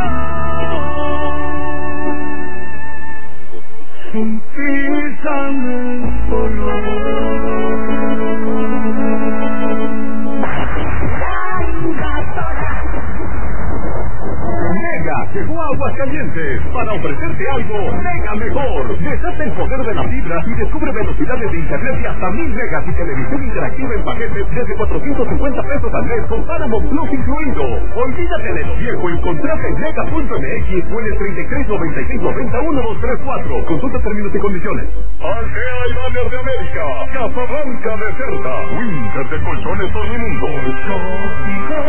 Empiezan el color. Mega llegó a Aguascalientes para ofrecerte algo mega mejor. Desata el poder de la fibra y descubre velocidades de internet de hasta 1000 megas y televisión interactiva en paquetes desde 450 pesos al mes con Paramount Plus incluido. Olvídate de lo viejo y contrata en mega.mx o en el 33 96 90 1234. Consulta términos y condiciones. Algea y Banners de América, Casablanca Deserta, Winter de colchones todo el mundo.